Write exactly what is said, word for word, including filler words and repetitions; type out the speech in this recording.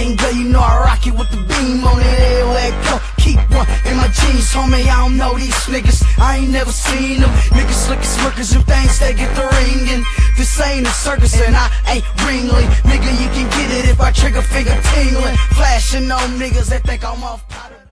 Chain girl, you know I rock it with the beam on it. Everywhere I go, keep one in my jeans, homie. I don't know these niggas, I ain't never seen them. Niggas slick as smirkers and things, they get the ringin'. This ain't a circus and I ain't ringly. Nigga, you can get it if I trigger finger tingling. Flashing on niggas that think I'm off.